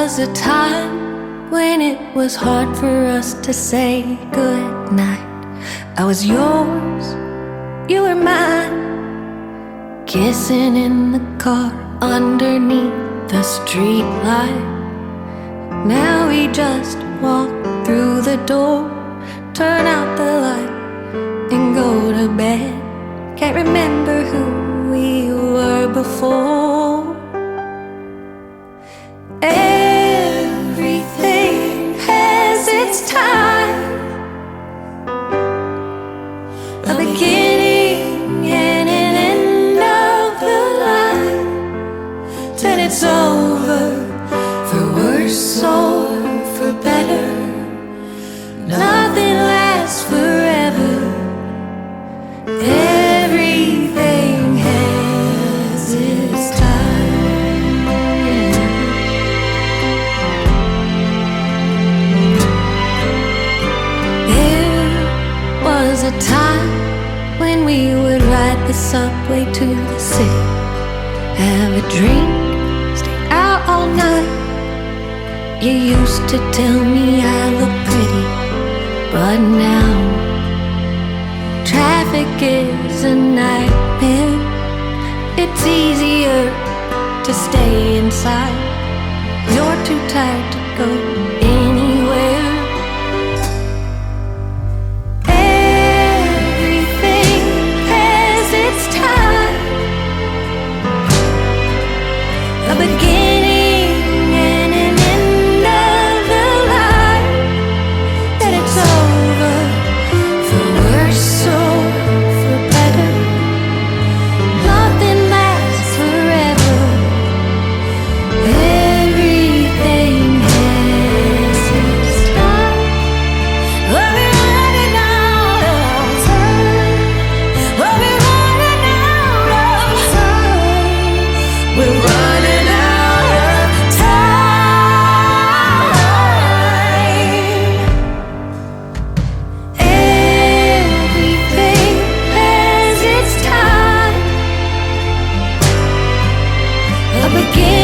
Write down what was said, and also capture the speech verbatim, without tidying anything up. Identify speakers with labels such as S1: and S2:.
S1: was a time when it was hard for us to say goodnight. I was yours, you were mine, kissing in the car underneath the streetlight. Now we just walk through the door, turn out the light, and go to bed. Can't remember who we were before. Everything has its time, a beginning and an end of the line. Then it's over, for worse or for better. Nothing lasts forever. Everything has its time. There was a time when we would ride the subway to the city, have a drink, stay out all night. You used to tell me I look pretty, but now traffic is a nightmare. It's easier to stay inside. You're too tired to go anywhere. Everything has its time, a beginning and an end of the line. Then it's over, for worse or for better. Nothing lasts forever. Everything has its time. Well, we're running out of time. Well, we're running out of time. We're running out of time. Everything has its time, a beginning